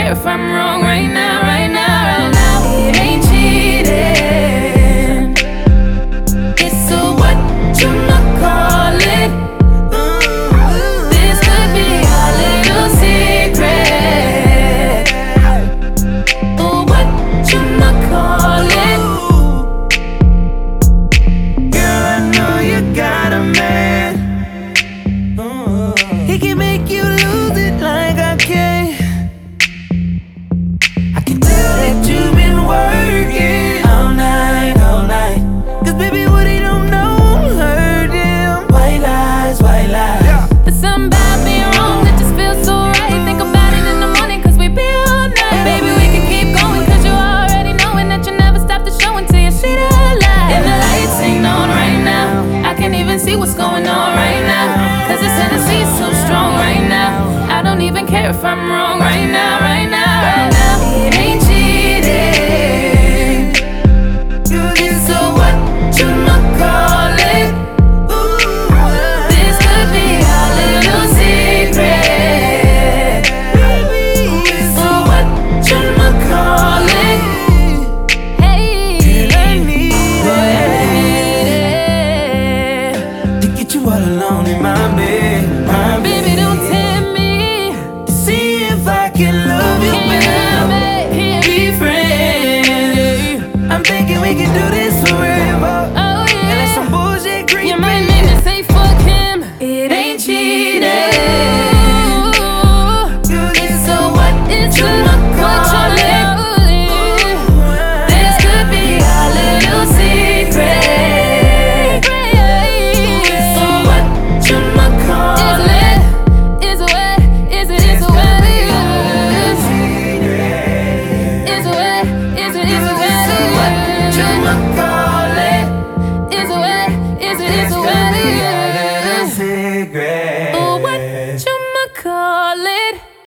care if I'm wrong right now, right now, right now. It ain't cheating. It's a what you not call it. This could be our little secret. Oh, what you not call it. Girl, I know you got a man. He can make you lose it like I can. I can tell that you've been working all night, all night. Cause baby, what he don't know won't hurt him. White lies, white lies. There's something about being wrong that just feels so right. Think about it in the morning cause we be all night. Baby, we can keep going cause you already knowing that you never stop the show until you see the light. And the lights ain't on right now. I can't even see what's going on right now. Cause this Tennessee's so strong right now. I don't even care if I'm wrong right now, right